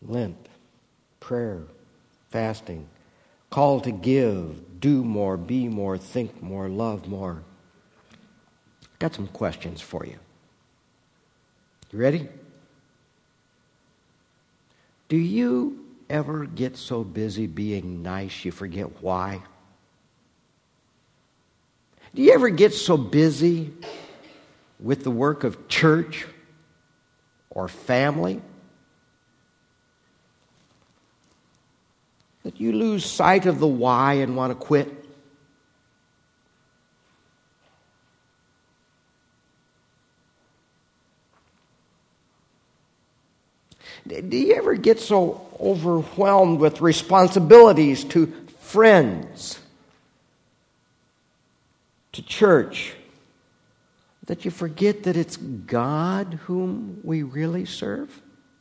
Lent, prayer, fasting, call to give, do more, be more, think more, love more. Got some questions for you. You ready? Do you ever get so busy being nice you forget why? Do you ever get so busy with the work of church or family that you lose sight of the why and want to quit? Do you ever get so overwhelmed with responsibilities to friends, to church, that you forget that it's God whom we really serve?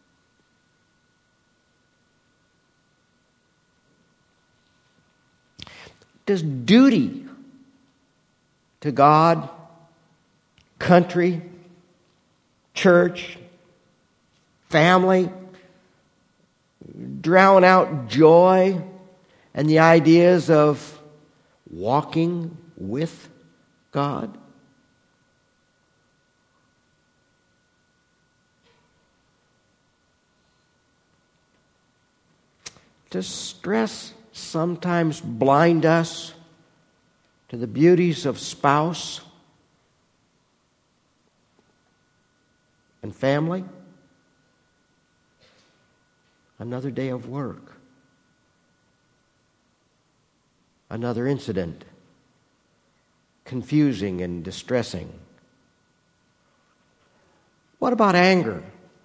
Does duty to God, country, church, family drown out joy and the ideas of walking with God? Does stress sometimes blind us to the beauties of spouse and family? Another day of work. Another incident. Confusing and distressing. What about anger?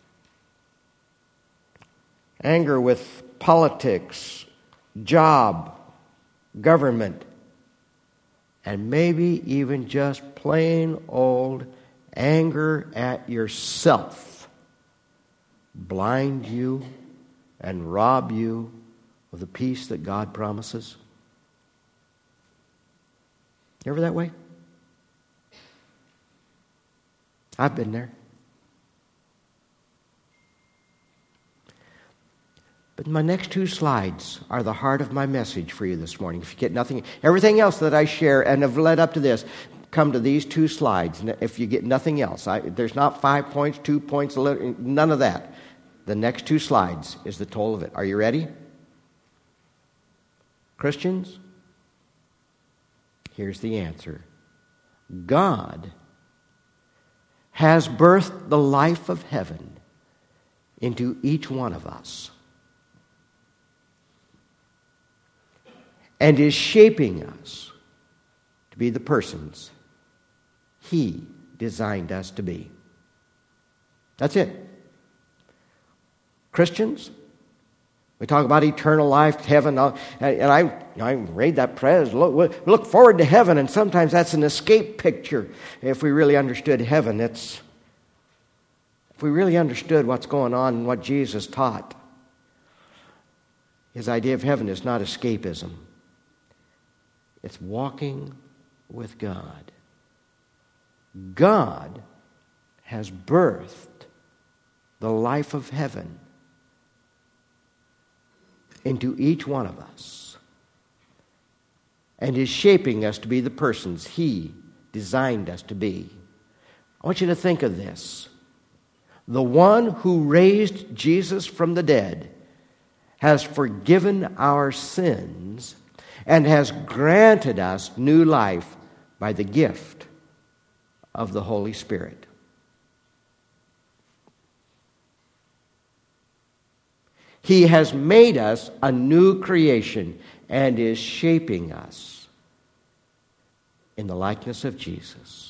Anger with politics, job, government, and maybe even just plain old anger at yourself blind you and rob you of the peace that God promises? You ever that way? I've been there. But my next two slides are the heart of my message for you this morning. If you get nothing, everything else that I share and have led up to this, come to these two slides. If you get nothing else, there's not 5 points, 2 points, none of that. The next two slides is the total of it. Are you ready? Christians, here's the answer. God has birthed the life of heaven into each one of us and is shaping us to be the persons He designed us to be. That's it. Christians, we talk about eternal life, heaven, and I read that prayer. Look forward to heaven, and sometimes that's an escape picture. If we really understood heaven, if we really understood what's going on and what Jesus taught, His idea of heaven is not escapism. It's walking with God. God has birthed the life of heaven into each one of us and is shaping us to be the persons He designed us to be. I want you to think of this. The one who raised Jesus from the dead has forgiven our sins and has granted us new life by the gift of the Holy Spirit. He has made us a new creation and is shaping us in the likeness of Jesus.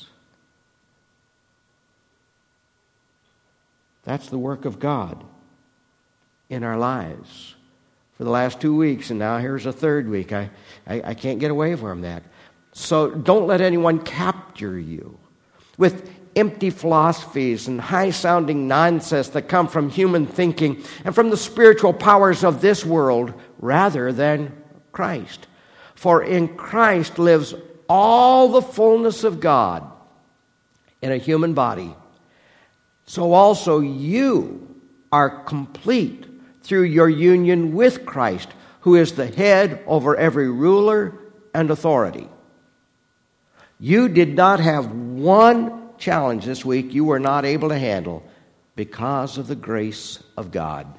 That's the work of God in our lives for the last 2 weeks, and now here's a third week. I can't get away from that. So don't let anyone capture you with empty philosophies and high-sounding nonsense that come from human thinking and from the spiritual powers of this world rather than Christ. For in Christ lives all the fullness of God in a human body. So also you are complete through your union with Christ, who is the head over every ruler and authority. You did not have one challenge this week you were not able to handle because of the grace of God.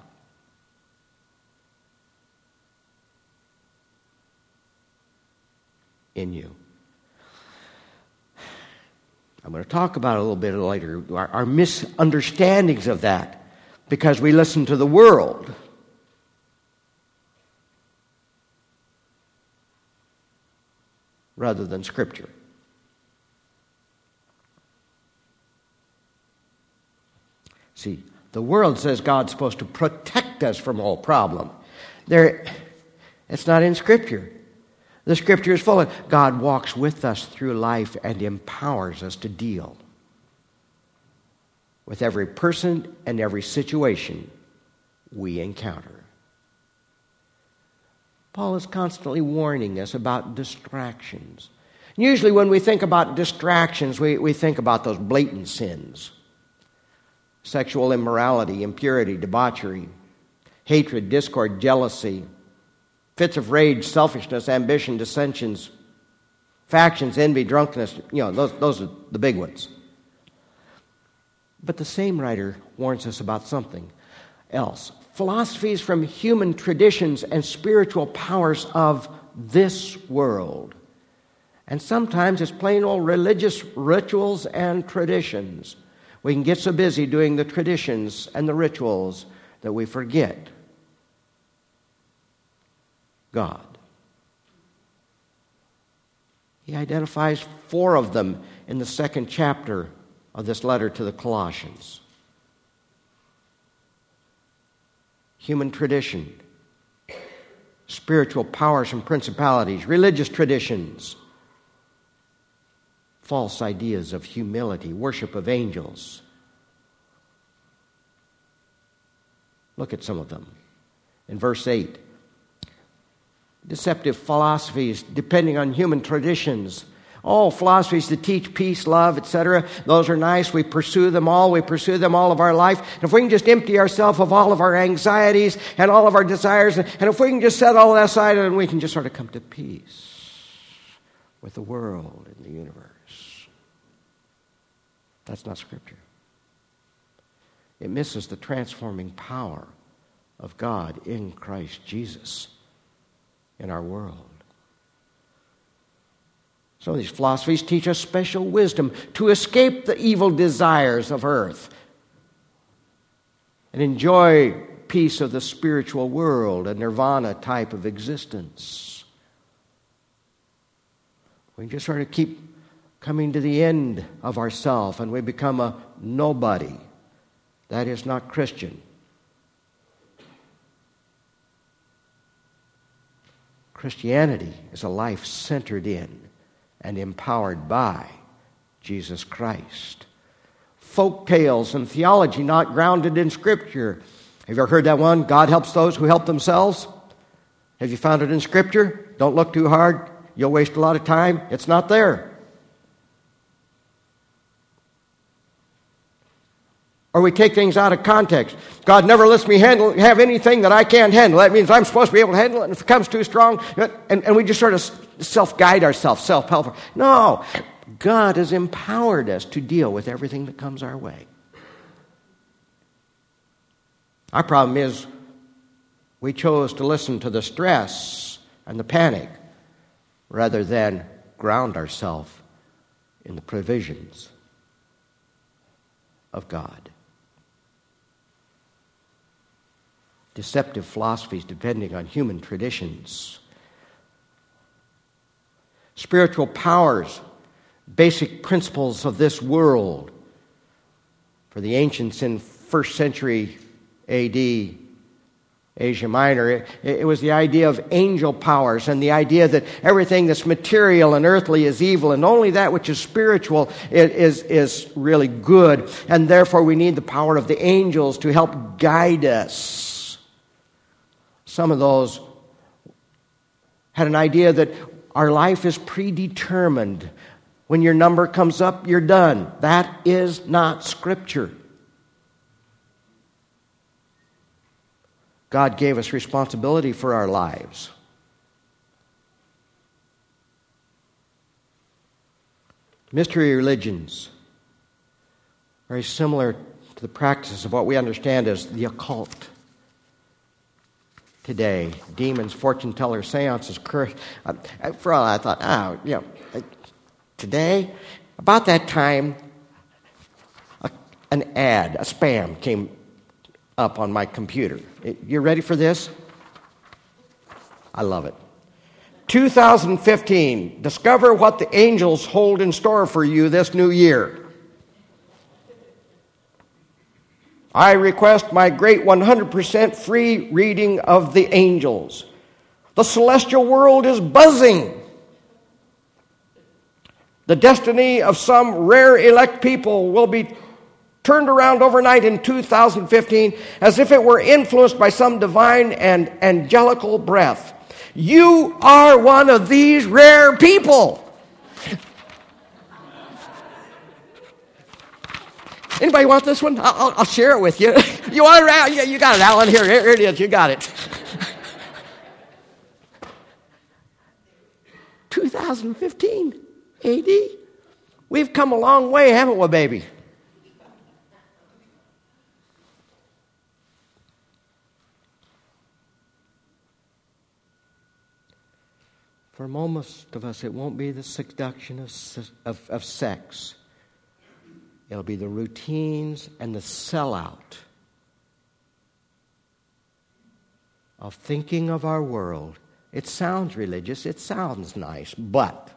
In you. I'm going to talk about it a little bit later, our misunderstandings of that, because we listen to the world. Rather than Scripture. See, the world says God's supposed to protect us from all problem. It's not in Scripture. The Scripture is full of God walks with us through life and empowers us to deal with every person and every situation we encounter. Paul is constantly warning us about distractions. Usually when we think about distractions, we think about those blatant sins. Sexual immorality, impurity, debauchery, hatred, discord, jealousy, fits of rage, selfishness, ambition, dissensions, factions, envy, drunkenness. Those are the big ones. But the same writer warns us about something else. Philosophies from human traditions and spiritual powers of this world. And sometimes it's plain old religious rituals and traditions. We can get so busy doing the traditions and the rituals that we forget God. He identifies 4 of them in the 2nd chapter of this letter to the Colossians. Human tradition, spiritual powers and principalities, religious traditions, false ideas of humility, worship of angels. Look at some of them. In verse 8, deceptive philosophies depending on human traditions. Philosophies that teach peace, love, etc. Those are nice. We pursue them all. We pursue them all of our life. And if we can just empty ourselves of all of our anxieties and all of our desires, and if we can just set all that aside, then we can just sort of come to peace with the world and the universe. That's not Scripture. It misses the transforming power of God in Christ Jesus in our world. Some of these philosophies teach us special wisdom to escape the evil desires of earth and enjoy peace of the spiritual world, a nirvana type of existence. We just sort of keep coming to the end of ourself and we become a nobody. That is not Christian. Christianity is a life centered in and empowered by Jesus Christ. Folk tales and theology not grounded in Scripture. Have you ever heard that one? God helps those who help themselves. Have you found it in Scripture? Don't look too hard. You'll waste a lot of time. It's not there. Or we take things out of context. God never lets me have anything that I can't handle. That means I'm supposed to be able to handle it, and if it comes too strong, and we just sort of self-guide ourselves, self-help. No, God has empowered us to deal with everything that comes our way. Our problem is we chose to listen to the stress and the panic rather than ground ourselves in the provisions of God. Deceptive philosophies depending on human traditions. Spiritual powers, basic principles of this world. For the ancients in 1st century A.D., Asia Minor, it was the idea of angel powers and the idea that everything that's material and earthly is evil and only that which is spiritual is really good. And therefore we need the power of the angels to help guide us. Some of those had an idea that our life is predetermined. When your number comes up, you're done. That is not Scripture. God gave us responsibility for our lives. Mystery religions, very similar to the practice of what we understand as the occult today. Demons, fortune tellers, seances. For all I thought, today, about that time, an ad, a spam came up on my computer. You ready for this? I love it. 2015, discover what the angels hold in store for you this new year. I request my great 100% free reading of the angels. The celestial world is buzzing. The destiny of some rare elect people will be turned around overnight in 2015 as if it were influenced by some divine and angelical breath. You are one of these rare people. Anybody want this one? I'll share it with you. You want it? Yeah, you got it, Alan. Here it is. You got it. 2015 AD. We've come a long way, haven't we, baby? For most of us, it won't be the seduction of sex. It'll be the routines and the sellout of thinking of our world. It sounds religious, it sounds nice, but,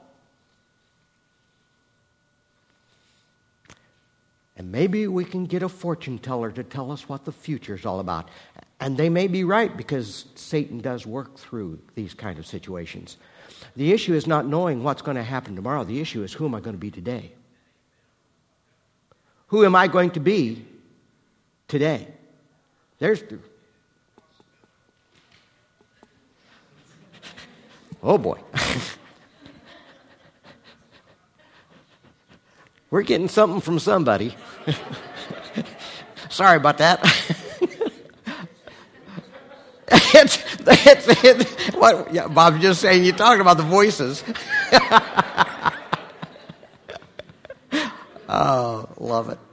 and maybe we can get a fortune teller to tell us what the future's all about. And they may be right, because Satan does work through these kind of situations. The issue is not knowing what's going to happen tomorrow. The issue is, who am I going to be today? Who am I going to be today? Oh boy. We're getting something from somebody. Sorry about that. Bob's just saying, you're talking about the voices. Oh, love it.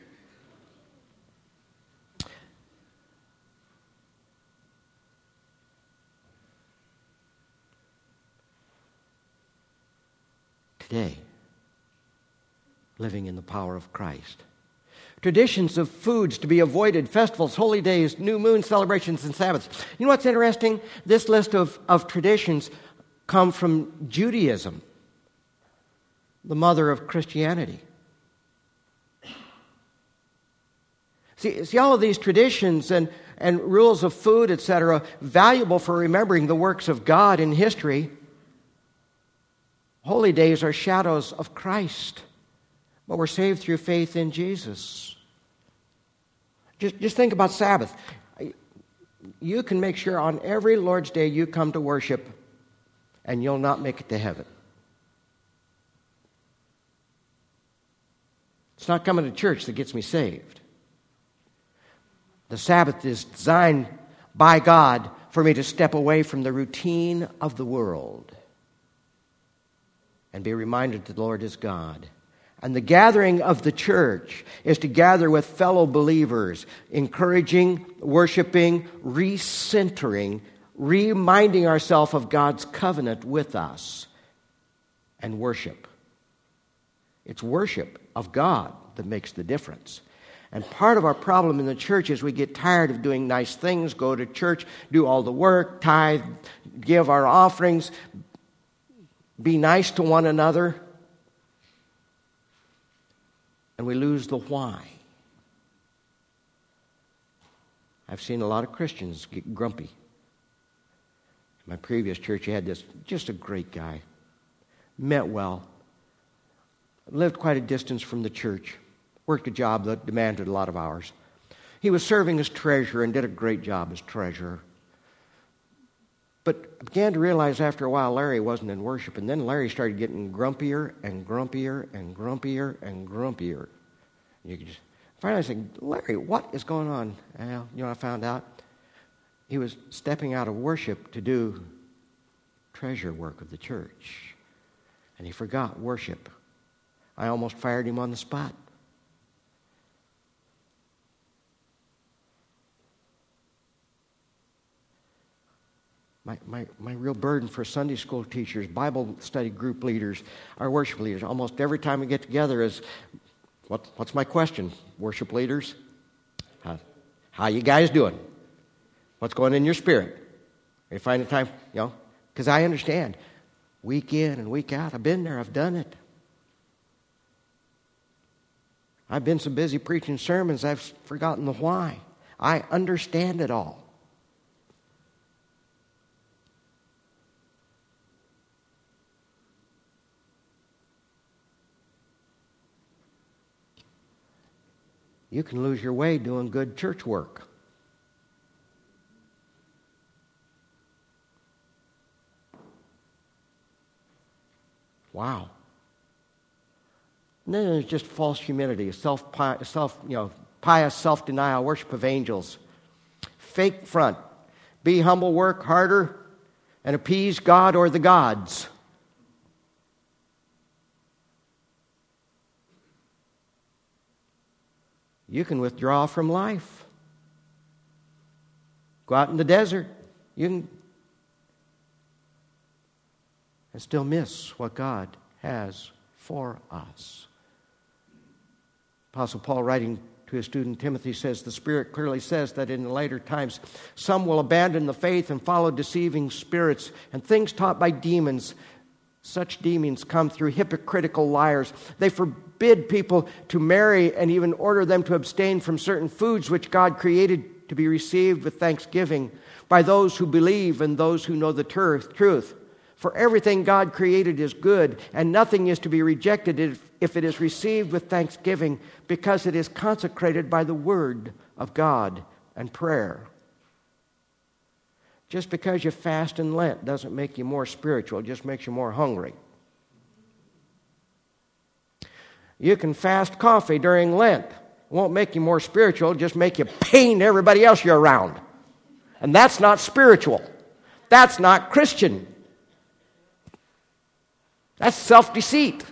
Today, living in the power of Christ. Traditions of foods to be avoided, festivals, holy days, new moon celebrations, and Sabbaths. You know what's interesting? This list of traditions come from Judaism, the mother of Christianity. See, all of these traditions and rules of food, etc., valuable for remembering the works of God in history. Holy days are shadows of Christ, but we're saved through faith in Jesus. Just think about Sabbath. You can make sure on every Lord's Day you come to worship, and you'll not make it to heaven. It's not coming to church that gets me saved. The Sabbath is designed by God for me to step away from the routine of the world and be reminded that the Lord is God. And the gathering of the church is to gather with fellow believers, encouraging, worshiping, recentering, reminding ourselves of God's covenant with us, and worship. It's worship of God that makes the difference. And part of our problem in the church is we get tired of doing nice things, go to church, do all the work, tithe, give our offerings, be nice to one another, and we lose the why. I've seen a lot of Christians get grumpy. In my previous church, you had this, just a great guy, meant well, lived quite a distance from the church, worked a job that demanded a lot of hours. He was serving as treasurer and did a great job as treasurer. But I began to realize after a while Larry wasn't in worship, and then Larry started getting grumpier and grumpier and grumpier and grumpier. You could just finally say, Larry, what is going on? Well, you know what I found out? he was stepping out of worship to do treasure work of the church. And he forgot worship. I almost fired him on the spot. My real burden for Sunday school teachers, Bible study group leaders, our worship leaders, almost every time we get together is, what's my question, worship leaders? How you guys doing? What's going in your spirit? Are you finding time? Because I understand. Week in and week out, I've been there, I've done it. I've been so busy preaching sermons, I've forgotten the why. I understand it all. You can lose your way doing good church work. Wow. And then there's just false humility, pious self-denial, worship of angels. Fake front. Be humble, work harder, and appease God or the gods. You can withdraw from life. Go out in the desert. You can and still miss what God has for us. Apostle Paul, writing to his student Timothy, says, the Spirit clearly says that in the later times some will abandon the faith and follow deceiving spirits and things taught by demons. Such demons come through hypocritical liars. They forbid people to marry and even order them to abstain from certain foods which God created to be received with thanksgiving by those who believe and those who know the truth. For everything God created is good, and nothing is to be rejected if it is received with thanksgiving, because it is consecrated by the word of God and prayer. Just because you fast in Lent doesn't make you more spiritual, it just makes you more hungry. You can fast coffee during Lent. It won't make you more spiritual, it'll just make you pain everybody else you're around. And that's not spiritual. That's not Christian. That's self-deceit.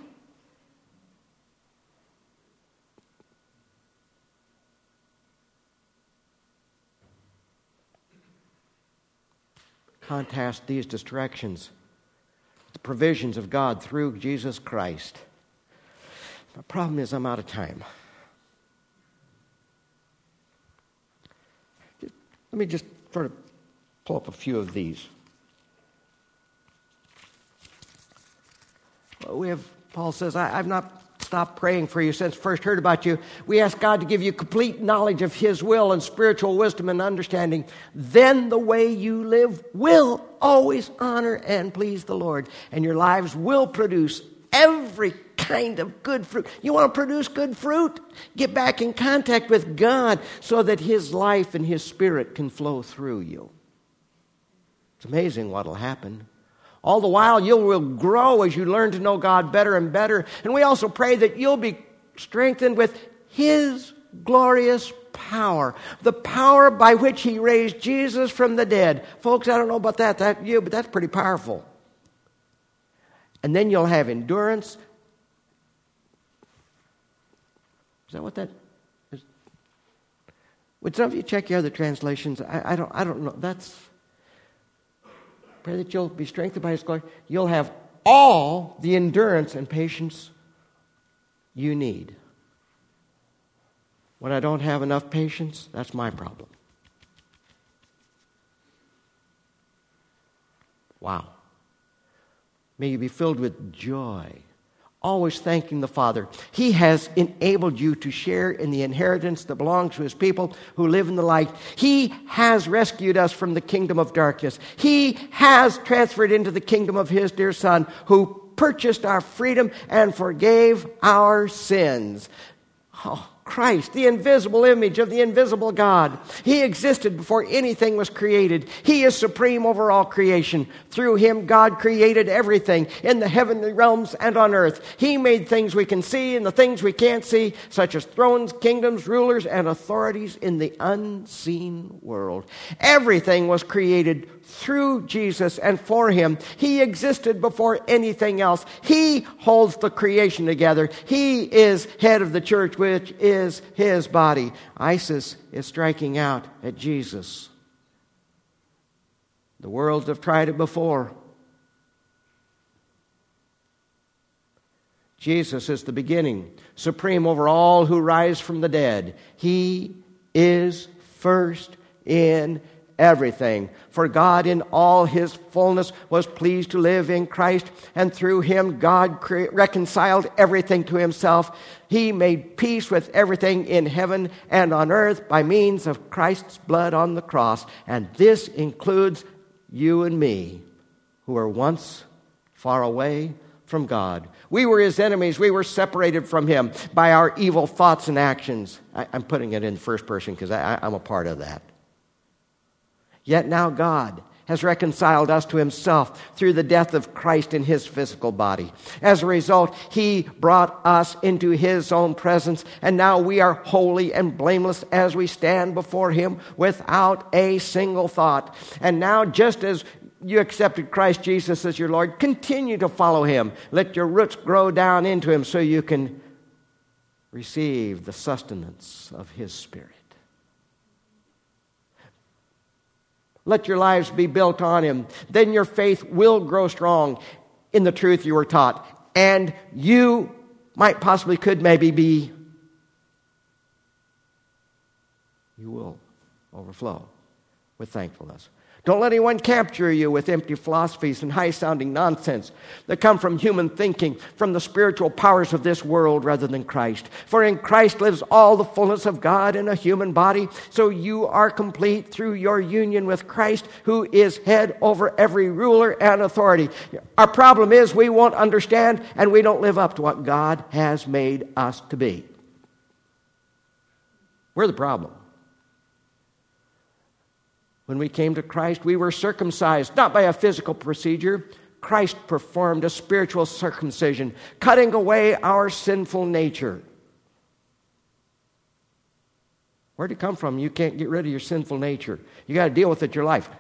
Contrast these distractions with the provisions of God through Jesus Christ. The problem is I'm out of time. Let me just sort of pull up a few of these. Paul says, I've not stopped praying for you since first heard about you. We ask God to give you complete knowledge of His will and spiritual wisdom and understanding. Then the way you live will always honor and please the Lord. And your lives will produce every kind of good fruit. You want to produce good fruit? Get back in contact with God so that His life and His Spirit can flow through you. It's amazing what will happen. All the while, you will grow as you learn to know God better and better. And we also pray that you'll be strengthened with His glorious power, the power by which He raised Jesus from the dead. Folks, I don't know about that, but that's pretty powerful. And then you'll have endurance. Is that what that is? Would some of you check your other translations? I don't know. Pray that you'll be strengthened by His glory. You'll have all the endurance and patience you need. When I don't have enough patience, that's my problem. Wow. May you be filled with joy, always thanking the Father. He has enabled you to share in the inheritance that belongs to His people who live in the light. He has rescued us from the kingdom of darkness. He has transferred into the kingdom of His dear Son, who purchased our freedom and forgave our sins. Oh, Christ, the invisible image of the invisible God. He existed before anything was created. He is supreme over all creation. Through him, God created everything in the heavenly realms and on earth. He made things we can see and the things we can't see, such as thrones, kingdoms, rulers, and authorities in the unseen world. Everything was created through Jesus and for him. He existed before anything else. He holds the creation together. He is head of the church, which is his body. ISIS is striking out at Jesus. The worlds have tried it before. Jesus is the beginning, supreme over all who rise from the dead. He is first in everything. For God in all his fullness was pleased to live in Christ, and through him God reconciled everything to himself. He made peace with everything in heaven and on earth by means of Christ's blood on the cross. And this includes you and me, who were once far away from God. We were his enemies. We were separated from him by our evil thoughts and actions. I'm putting it in first person because I'm a part of that. Yet now God has reconciled us to himself through the death of Christ in his physical body. As a result, he brought us into his own presence, and now we are holy and blameless as we stand before him without a single thought. And now, just as you accepted Christ Jesus as your Lord, continue to follow him. Let your roots grow down into him so you can receive the sustenance of his Spirit. Let your lives be built on him. Then your faith will grow strong in the truth you were taught. And you you will overflow with thankfulness. Don't let anyone capture you with empty philosophies and high-sounding nonsense that come from human thinking, from the spiritual powers of this world rather than Christ. For in Christ lives all the fullness of God in a human body, so you are complete through your union with Christ, who is head over every ruler and authority. Our problem is we won't understand and we don't live up to what God has made us to be. We're the problem. When we came to Christ, we were circumcised, not by a physical procedure. Christ performed a spiritual circumcision, cutting away our sinful nature. Where'd it come from? You can't get rid of your sinful nature. You got to deal with it your life.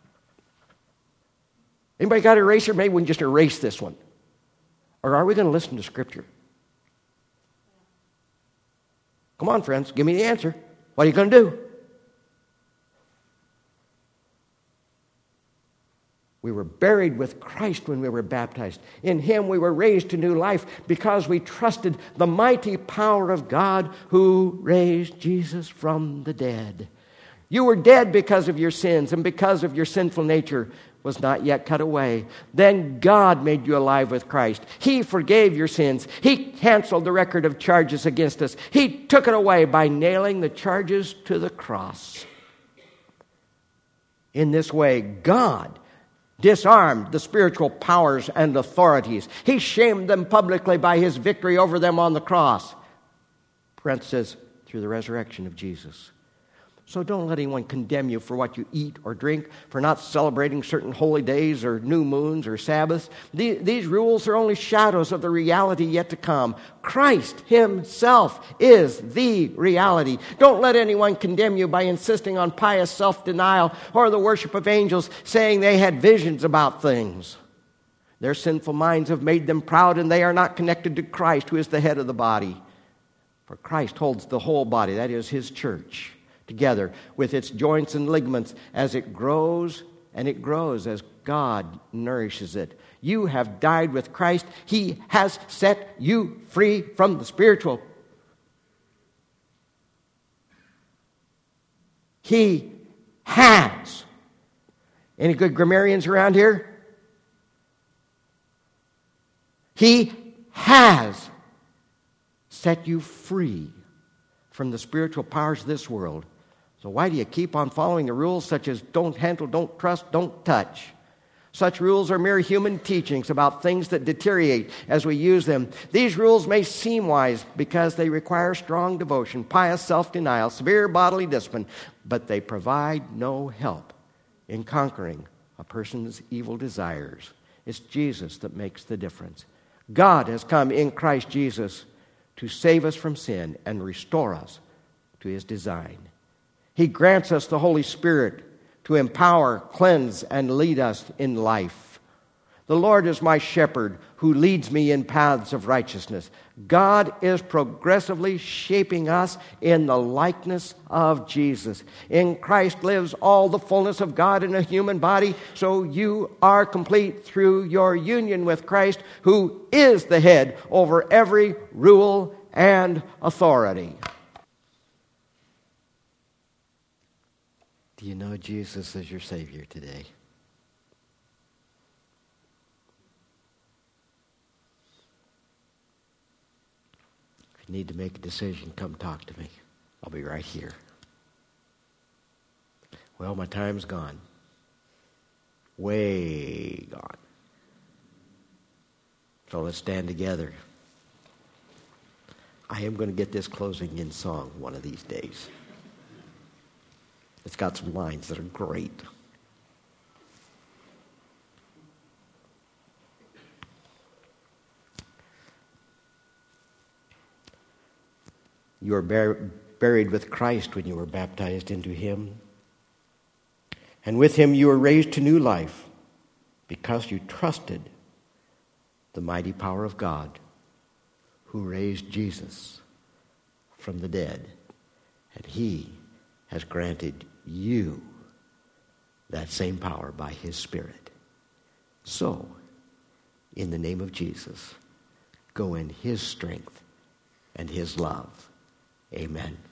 Anybody got an eraser? Maybe we can just erase this one. Or are we going to listen to Scripture? Come on, friends, give me the answer. What are you going to do? We were buried with Christ when we were baptized. In him we were raised to new life because we trusted the mighty power of God who raised Jesus from the dead. You were dead because of your sins and because of your sinful nature was not yet cut away. Then God made you alive with Christ. He forgave your sins. He canceled the record of charges against us. He took it away by nailing the charges to the cross. In this way, God disarmed the spiritual powers and authorities. He shamed them publicly by his victory over them on the cross. Parenthesis, through the resurrection of Jesus. So don't let anyone condemn you for what you eat or drink, for not celebrating certain holy days or new moons or Sabbaths. These rules are only shadows of the reality yet to come. Christ himself is the reality. Don't let anyone condemn you by insisting on pious self-denial or the worship of angels, saying they had visions about things. Their sinful minds have made them proud, and they are not connected to Christ, who is the head of the body. For Christ holds the whole body, that is his church, together with its joints and ligaments as it grows, and it grows as God nourishes it. You have died with Christ. He has set you free from the spiritual. He has. Any good grammarians around here? He has set you free from the spiritual powers of this world. So why do you keep on following the rules such as don't handle, don't trust, don't touch? Such rules are mere human teachings about things that deteriorate as we use them. These rules may seem wise because they require strong devotion, pious self-denial, severe bodily discipline, but they provide no help in conquering a person's evil desires. It's Jesus that makes the difference. God has come in Christ Jesus to save us from sin and restore us to His design. He grants us the Holy Spirit to empower, cleanse, and lead us in life. The Lord is my shepherd who leads me in paths of righteousness. God is progressively shaping us in the likeness of Jesus. In Christ lives all the fullness of God in a human body, so you are complete through your union with Christ, who is the head over every rule and authority. Do you know Jesus as your Savior today? If you need to make a decision, come talk to me. I'll be right here. Well, my time's gone. Way gone. So let's stand together. I am going to get this closing in song one of these days. It's got some lines that are great. You were buried with Christ when you were baptized into Him. And with Him you were raised to new life because you trusted the mighty power of God who raised Jesus from the dead. And He has granted you that same power by His Spirit. So, in the name of Jesus, go in His strength and His love. Amen.